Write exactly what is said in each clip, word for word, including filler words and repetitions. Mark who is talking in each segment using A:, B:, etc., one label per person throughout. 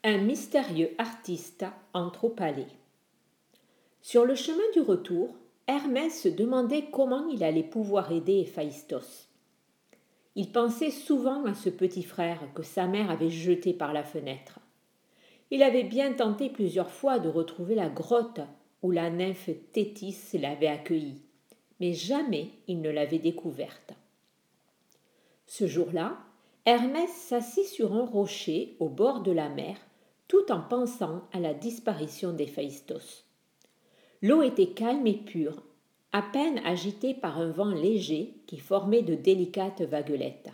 A: Un mystérieux artiste entre au palais. Sur le chemin du retour, Hermès se demandait comment il allait pouvoir aider Héphaïstos. Il pensait souvent à ce petit frère que sa mère avait jeté par la fenêtre. Il avait bien tenté plusieurs fois de retrouver la grotte où la nymphe Thétis l'avait accueilli, mais jamais il ne l'avait découverte. Ce jour-là, Hermès s'assit sur un rocher au bord de la mer, tout en pensant à la disparition d'Héphaïstos. L'eau était calme et pure, à peine agitée par un vent léger qui formait de délicates vaguelettes.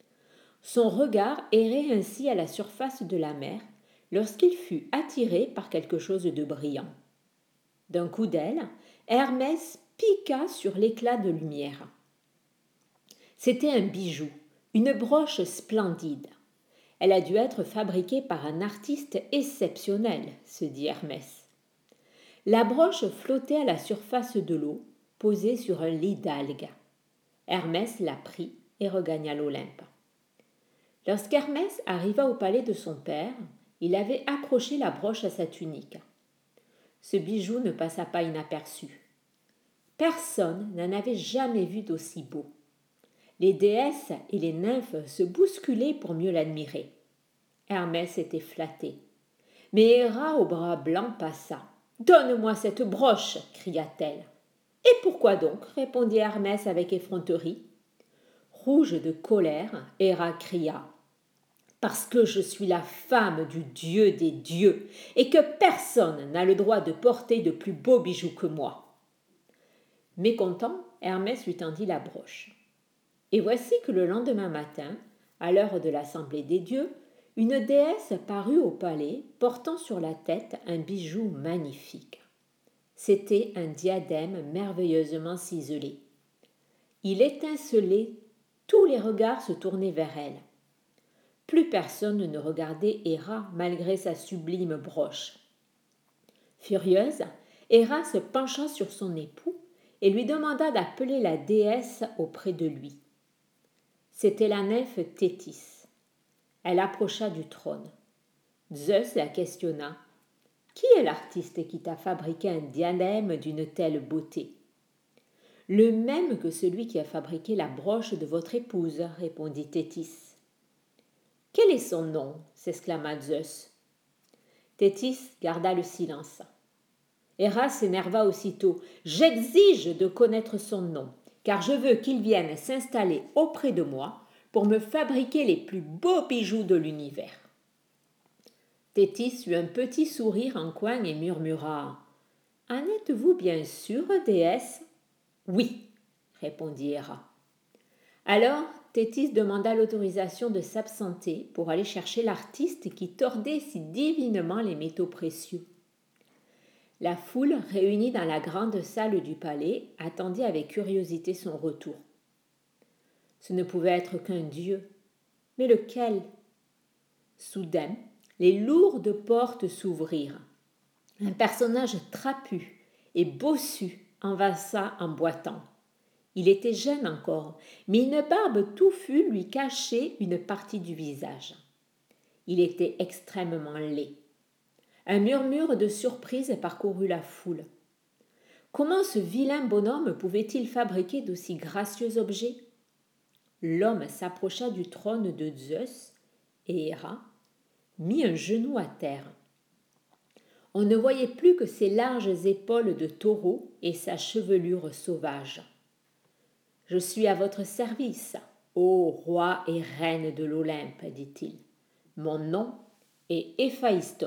A: Son regard errait ainsi à la surface de la mer lorsqu'il fut attiré par quelque chose de brillant. D'un coup d'aile, Hermès piqua sur l'éclat de lumière. C'était un bijou, une broche splendide. Elle a dû être fabriquée par un artiste exceptionnel, se dit Hermès. La broche flottait à la surface de l'eau, posée sur un lit d'algues. Hermès la prit et regagna l'Olympe. Lorsqu'Hermès arriva au palais de son père, il avait accroché la broche à sa tunique. Ce bijou ne passa pas inaperçu. Personne n'en avait jamais vu d'aussi beau. Les déesses et les nymphes se bousculaient pour mieux l'admirer. Hermès était flatté. Mais Héra au bras blanc passa. « Donne-moi cette broche !» cria-t-elle. « Et pourquoi donc ?» répondit Hermès avec effronterie. Rouge de colère, Héra cria. « Parce que je suis la femme du dieu des dieux et que personne n'a le droit de porter de plus beaux bijoux que moi. » Mécontent, Hermès lui tendit la broche. Et voici que le lendemain matin, à l'heure de l'assemblée des dieux, une déesse parut au palais, portant sur la tête un bijou magnifique. C'était un diadème merveilleusement ciselé. Il étincelait, tous les regards se tournaient vers elle. Plus personne ne regardait Héra malgré sa sublime broche. Furieuse, Héra se pencha sur son époux et lui demanda d'appeler la déesse auprès de lui. C'était la nymphe Thétis. Elle approcha du trône. Zeus la questionna. « Qui est l'artiste qui t'a fabriqué un diadème d'une telle beauté ?»« Le même que celui qui a fabriqué la broche de votre épouse, » répondit Thétis. « Quel est son nom ?» s'exclama Zeus. Thétis garda le silence. Héra s'énerva aussitôt. « J'exige de connaître son nom, car je veux qu'il vienne s'installer auprès de moi pour me fabriquer les plus beaux bijoux de l'univers. » Thétis eut un petit sourire en coin et murmura « En êtes-vous bien sûre, déesse ?»« Oui, » répondit Héra. Alors Thétis demanda l'autorisation de s'absenter pour aller chercher l'artiste qui tordait si divinement les métaux précieux. La foule, réunie dans la grande salle du palais, attendit avec curiosité son retour. Ce ne pouvait être qu'un dieu. Mais lequel ? Soudain, les lourdes portes s'ouvrirent. Un personnage trapu et bossu avança en boitant. Il était jeune encore, mais une barbe touffue lui cachait une partie du visage. Il était extrêmement laid. Un murmure de surprise parcourut la foule. Comment ce vilain bonhomme pouvait-il fabriquer d'aussi gracieux objets ? L'homme s'approcha du trône de Zeus et Héra mit un genou à terre. On ne voyait plus que ses larges épaules de taureau et sa chevelure sauvage. « Je suis à votre service, ô roi et reine de l'Olympe, dit-il. Mon nom est Héphaïstos. »